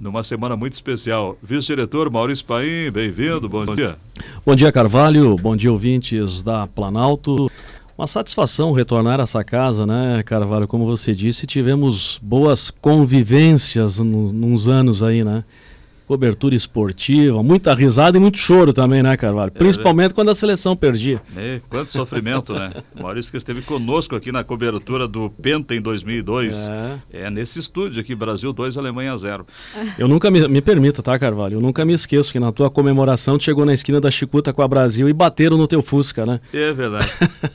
numa semana muito especial. Vice-diretor Maurício Paim, bem-vindo, bom dia. Bom dia, Carvalho, bom dia, ouvintes da Planalto. Uma satisfação retornar a essa casa, né, Carvalho? Como você disse, tivemos boas convivências nos anos aí, né? Cobertura esportiva, muita risada e muito choro também, né, Carvalho? Principalmente quando a seleção perdia. Quanto sofrimento, né? Maurício que esteve conosco aqui na cobertura do Penta em 2002. Nesse estúdio aqui, Brasil 2, Alemanha 0. Eu nunca me permita, tá, Carvalho? Eu nunca me esqueço que na tua comemoração tu chegou na esquina da Chicuta com a Brasil e bateram no teu Fusca, né? É verdade.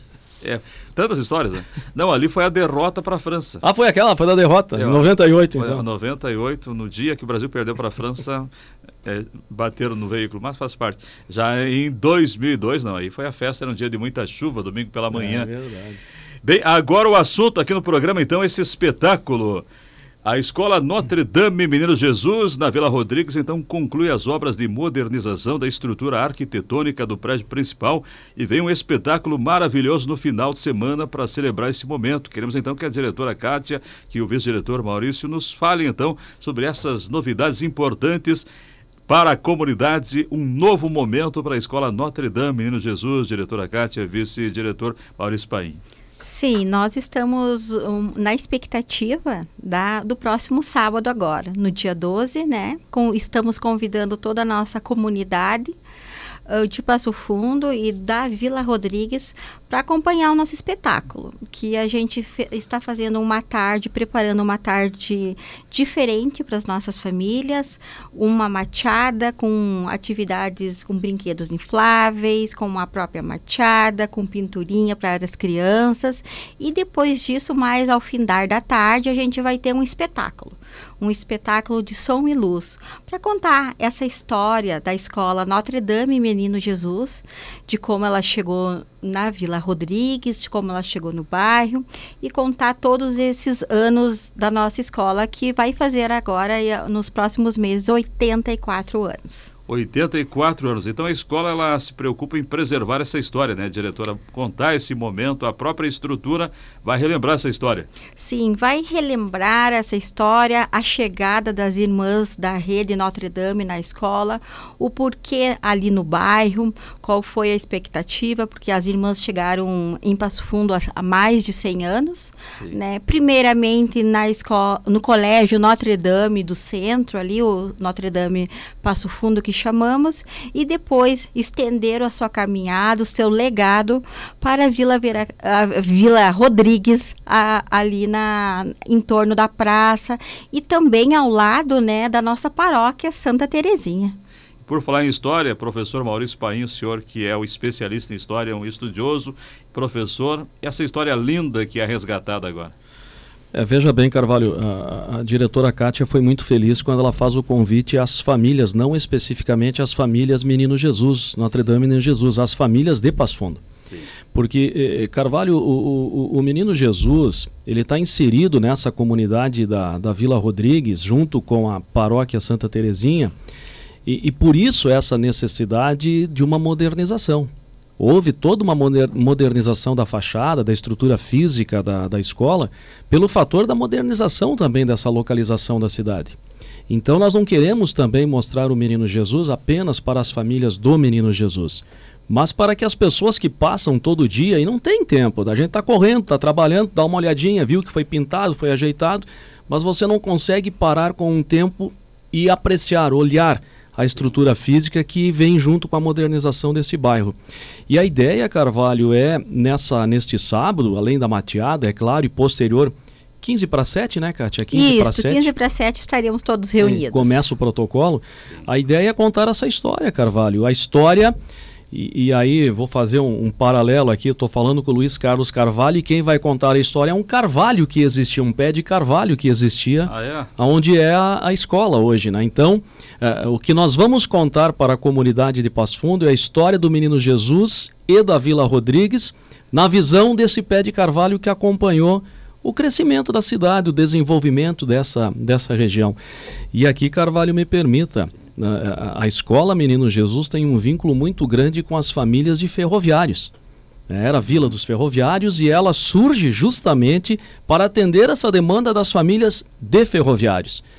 Tantas histórias, né? Não, ali foi a derrota para a França. Foi aquela, foi da derrota, em 98, foi então. Em 98, no dia que o Brasil perdeu para a França, bateram no veículo, mas faz parte. Já em 2002, não, aí foi a festa, era um dia de muita chuva, domingo pela manhã. É verdade. Bem, agora o assunto aqui no programa, então, esse espetáculo. A Escola Notre Dame Menino Jesus, na Vila Rodrigues, então conclui as obras de modernização da estrutura arquitetônica do prédio principal e vem um espetáculo maravilhoso no final de semana para celebrar esse momento. Queremos então que a diretora Kátia, que o vice-diretor Maurício nos falem então sobre essas novidades importantes para a comunidade, um novo momento para a Escola Notre Dame Menino Jesus. Diretora Kátia, vice-diretor Maurício Paim. Sim, nós estamos na expectativa do próximo sábado agora, no dia 12, né? Estamos convidando toda a nossa comunidade de Passo Fundo e da Vila Rodrigues para acompanhar o nosso espetáculo, que a gente está fazendo preparando uma tarde diferente para as nossas famílias, uma machada com atividades, com brinquedos infláveis, com a própria machada, com pinturinha para as crianças, e depois disso, mais ao findar da tarde, a gente vai ter um espetáculo de som e luz, para contar essa história da escola Notre Dame Menino Jesus, de como ela chegou na Vila Rodrigues, de como ela chegou no bairro, e contar todos esses anos da nossa escola, que vai fazer agora, nos próximos meses, 84 anos. 84 anos. Então a escola ela se preocupa em preservar essa história, né, diretora? Contar esse momento, a própria estrutura vai relembrar essa história. Sim, vai relembrar essa história, a chegada das irmãs da rede Notre Dame na escola, o porquê ali no bairro, qual foi a expectativa, porque as irmãs chegaram em Passo Fundo há mais de 100 anos, né? Primeiramente no colégio Notre Dame do centro, ali o Notre Dame Passo Fundo que chamamos, e depois estenderam a sua caminhada, o seu legado para a Vila Rodrigues, ali em torno da praça, e também ao lado, né, da nossa paróquia Santa Terezinha. Por falar em história, professor Maurício Paim, o senhor que é o especialista em história, um estudioso, professor, essa história linda que é resgatada agora. Veja bem, Carvalho, a diretora Kátia foi muito feliz quando ela faz o convite às famílias, não especificamente às famílias Menino Jesus, Notre Dame Menino Jesus, às famílias de Passo Fundo. Sim. Porque, Carvalho, o Menino Jesus, ele está inserido nessa comunidade da Vila Rodrigues, junto com a paróquia Santa Terezinha, e por isso essa necessidade de uma modernização. Houve toda uma modernização da fachada, da estrutura física da escola, pelo fator da modernização também dessa localização da cidade. Então nós não queremos também mostrar o Menino Jesus apenas para as famílias do Menino Jesus, mas para que as pessoas que passam todo dia e não tem tempo, a gente está correndo, está trabalhando, dá uma olhadinha, viu que foi pintado, foi ajeitado, mas você não consegue parar com um tempo e apreciar, olhar a estrutura física que vem junto com a modernização desse bairro. E a ideia, Carvalho, é neste sábado, além da mateada, é claro, e posterior, 15 para 7, né, Kátia? 15 para 7. 15 para 7 estaríamos todos reunidos. Começa o protocolo. A ideia é contar essa história, Carvalho. A história, e aí vou fazer um paralelo aqui, estou falando com o Luiz Carlos Carvalho, e quem vai contar a história é um carvalho que existia, um pé de carvalho que existia, onde é a escola hoje, né? Então, o que nós vamos contar para a comunidade de Passo Fundo é a história do Menino Jesus e da Vila Rodrigues, na visão desse pé de carvalho que acompanhou o crescimento da cidade, o desenvolvimento dessa região. E aqui, Carvalho, me permita, a escola Menino Jesus tem um vínculo muito grande com as famílias de ferroviários. Era a Vila dos Ferroviários, e ela surge justamente para atender essa demanda das famílias de ferroviários.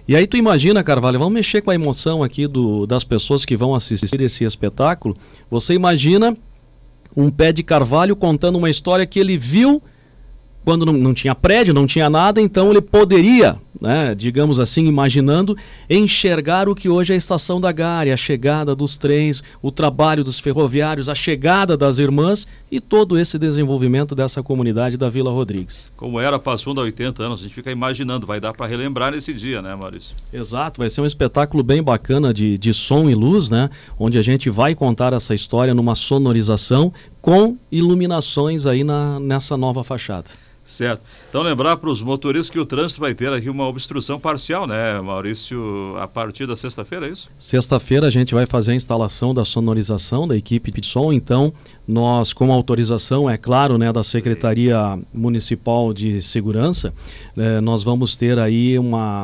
E aí tu imagina, Carvalho, vamos mexer com a emoção aqui das pessoas que vão assistir esse espetáculo. Você imagina um pé de carvalho contando uma história que ele viu quando não tinha prédio, não tinha nada, então ele poderia, né, digamos assim, imaginando, enxergar o que hoje é a Estação da Gare, a chegada dos trens, o trabalho dos ferroviários, a chegada das irmãs e todo esse desenvolvimento dessa comunidade da Vila Rodrigues. Como era Passo Fundo há 80 anos, a gente fica imaginando, vai dar para relembrar nesse dia, né, Maurício? Exato, vai ser um espetáculo bem bacana de som e luz, né, onde a gente vai contar essa história numa sonorização com iluminações aí nessa nova fachada. Certo. Então lembrar para os motoristas que o trânsito vai ter aqui uma obstrução parcial, né, Maurício, a partir da sexta-feira, é isso? Sexta-feira a gente vai fazer a instalação da sonorização da equipe de som, então nós, com autorização, é claro, né, da Secretaria Municipal de Segurança, nós vamos ter aí uma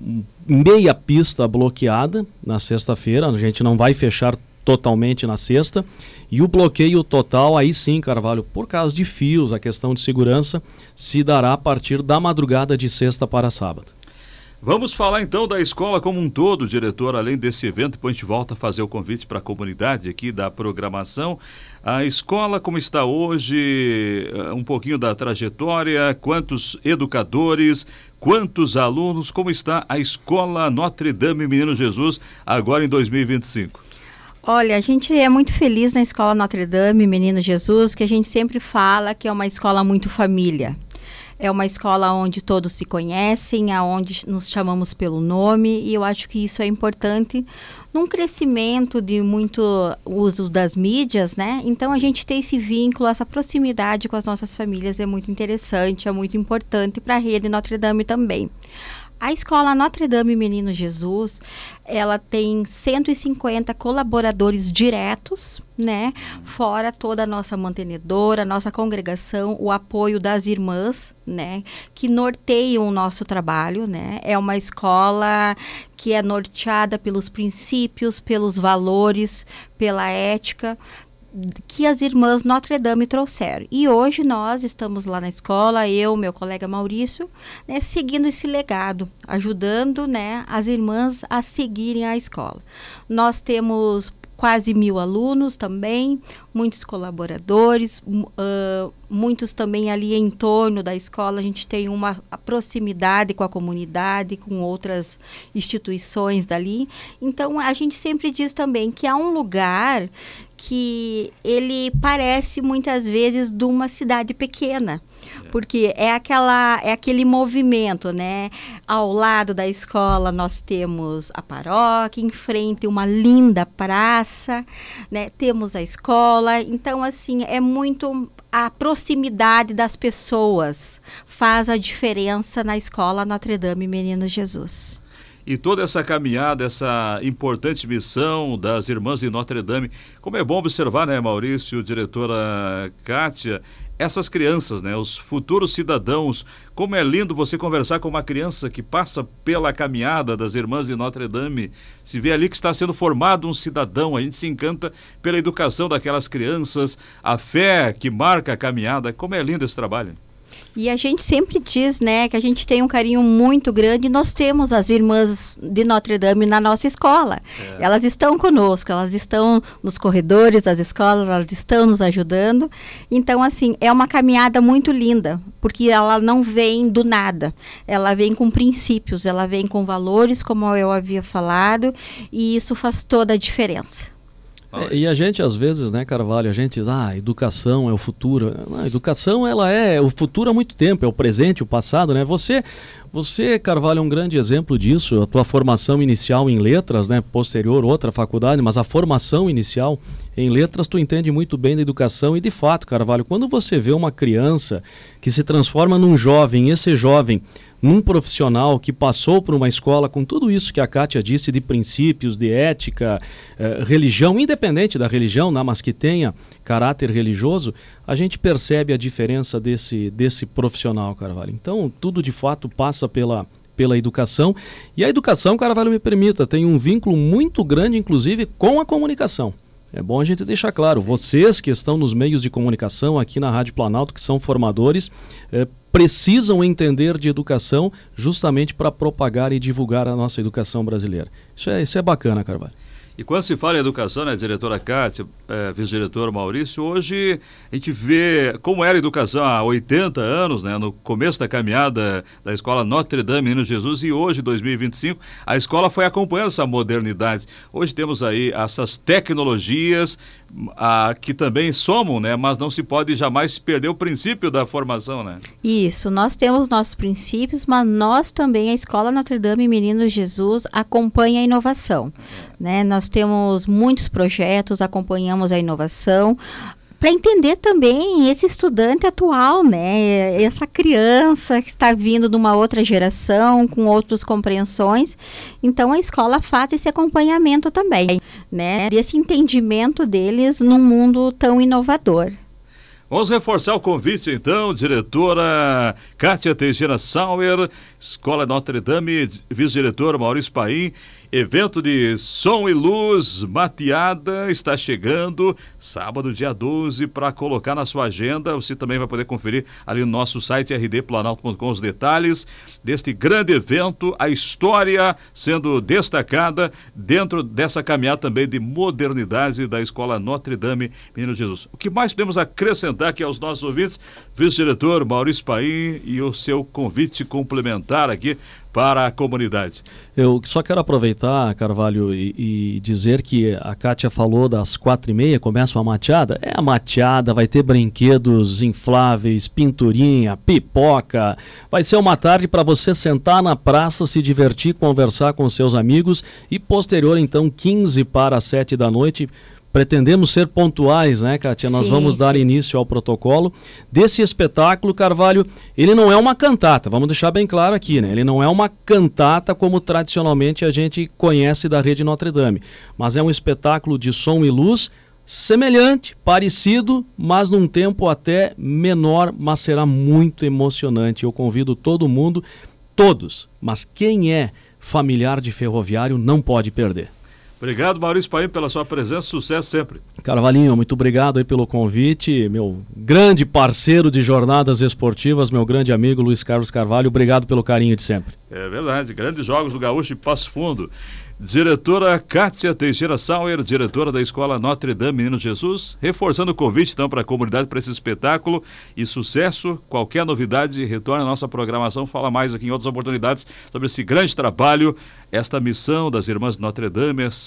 meia pista bloqueada na sexta-feira, a gente não vai fechar totalmente na sexta, e o bloqueio total, aí sim, Carvalho, por causa de fios, a questão de segurança, se dará a partir da madrugada de sexta para sábado. Vamos falar então da escola como um todo, diretor, além desse evento, depois a gente volta a fazer o convite para a comunidade aqui da programação. A escola como está hoje, um pouquinho da trajetória, quantos educadores, quantos alunos, como está a escola Notre Dame Menino Jesus agora em 2025? Olha, a gente é muito feliz na Escola Notre Dame Menino Jesus, que a gente sempre fala que é uma escola muito família. É uma escola onde todos se conhecem, onde nos chamamos pelo nome, e eu acho que isso é importante num crescimento de muito uso das mídias, né? Então a gente ter esse vínculo, essa proximidade com as nossas famílias é muito interessante, é muito importante para a rede Notre Dame também. A escola Notre Dame Menino Jesus, ela tem 150 colaboradores diretos, né? Fora toda a nossa mantenedora, nossa congregação, o apoio das irmãs, né? Que norteiam o nosso trabalho, né? É uma escola que é norteada pelos princípios, pelos valores, pela ética que as irmãs Notre Dame trouxeram. E hoje nós estamos lá na escola, eu, meu colega Maurício, né, seguindo esse legado, ajudando, né, as irmãs a seguirem a escola. Nós temos quase 1.000 alunos também, muitos colaboradores, muitos também ali em torno da escola. A gente tem uma proximidade com a comunidade, com outras instituições dali. Então, a gente sempre diz também que há um lugar que ele parece muitas vezes de uma cidade pequena, porque é aquele movimento, né? Ao lado da escola nós temos a paróquia, em frente uma linda praça, né? Temos a escola, então assim, é muito a proximidade das pessoas faz a diferença na escola Notre Dame Menino Jesus. E toda essa caminhada, essa importante missão das irmãs de Notre Dame, como é bom observar, né, Maurício, diretora Kátia, essas crianças, né, os futuros cidadãos, como é lindo você conversar com uma criança que passa pela caminhada das irmãs de Notre Dame, se vê ali que está sendo formado um cidadão, a gente se encanta pela educação daquelas crianças, a fé que marca a caminhada, como é lindo esse trabalho. E a gente sempre diz, né, que a gente tem um carinho muito grande e nós temos as irmãs de Notre Dame na nossa escola. Elas estão conosco, elas estão nos corredores das escolas, elas estão nos ajudando. Então, assim, é uma caminhada muito linda, porque ela não vem do nada. Ela vem com princípios, ela vem com valores, como eu havia falado, e isso faz toda a diferença. E a gente, às vezes, né, Carvalho, a gente diz, educação é o futuro. Não, a educação, ela é o futuro há muito tempo, é o presente, o passado, né? Você, Carvalho, é um grande exemplo disso. A tua formação inicial em letras, né, posterior, outra faculdade, mas a formação inicial em letras, tu entende muito bem da educação e, de fato, Carvalho, quando você vê uma criança que se transforma num jovem, esse jovem num profissional que passou por uma escola com tudo isso que a Kátia disse de princípios, de ética, religião, independente da religião, né, mas que tenha caráter religioso, a gente percebe a diferença desse profissional, Carvalho. Então, tudo de fato passa pela educação, e a educação, Carvalho, me permita, tem um vínculo muito grande, inclusive, com a comunicação. É bom a gente deixar claro, vocês que estão nos meios de comunicação aqui na Rádio Planalto, que são formadores, precisam entender de educação justamente para propagar e divulgar a nossa educação brasileira. Isso é bacana, Carvalho. E quando se fala em educação, né, diretora Kátia, vice-diretor Maurício, hoje a gente vê como era a educação há 80 anos, né, no começo da caminhada da Escola Notre Dame Menino Jesus, e hoje, 2025, a escola foi acompanhando essa modernidade. Hoje temos aí essas tecnologias que também somam, né, mas não se pode jamais perder o princípio da formação, né? Isso, nós temos nossos princípios, mas nós também, a Escola Notre Dame Menino Jesus, acompanha a inovação, né? Nós temos muitos projetos, acompanhamos a inovação, para entender também esse estudante atual, né? Essa criança que está vindo de uma outra geração, com outras compreensões. Então, a escola faz esse acompanhamento também, né? Desse entendimento deles num mundo tão inovador. Vamos reforçar o convite, então, diretora Kátia Teixeira Sauer, Escola Notre Dame, vice-diretor Maurício Paim. Evento de som e luz mateada está chegando, sábado, dia 12, para colocar na sua agenda. Você também vai poder conferir ali no nosso site rdplanalto.com os detalhes deste grande evento, a história sendo destacada dentro dessa caminhada também de modernidade da Escola Notre Dame Menino Jesus. O que mais podemos acrescentar aqui aos nossos ouvintes, vice-diretor Maurício Paim, e o seu convite complementar aqui para a comunidade? Eu só quero aproveitar, Carvalho, e dizer que a Kátia falou das 4h30, começa uma mateada. A mateada, vai ter brinquedos infláveis, pinturinha, pipoca. Vai ser uma tarde para você sentar na praça, se divertir, conversar com seus amigos e posterior, então, 15 para 7 da noite. Pretendemos ser pontuais, né, Kátia? Nós vamos dar início ao protocolo desse espetáculo. Carvalho, ele não é uma cantata, vamos deixar bem claro aqui, né? Ele não é uma cantata como tradicionalmente a gente conhece da Rede Notre Dame, mas é um espetáculo de som e luz semelhante, parecido, mas num tempo até menor, mas será muito emocionante. Eu convido todo mundo, todos, mas quem é familiar de ferroviário não pode perder. Obrigado, Maurício Paim, pela sua presença, sucesso sempre. Carvalhinho, muito obrigado aí pelo convite, meu grande parceiro de jornadas esportivas, meu grande amigo Luiz Carlos Carvalho, obrigado pelo carinho de sempre. É verdade, grandes jogos do Gaúcho e Passo Fundo. Diretora Kátia Teixeira Sauer, diretora da Escola Notre Dame Menino Jesus, reforçando o convite então para a comunidade para esse espetáculo e sucesso. Qualquer novidade, retorne à nossa programação, fala mais aqui em outras oportunidades sobre esse grande trabalho, esta missão das Irmãs Notre Dame.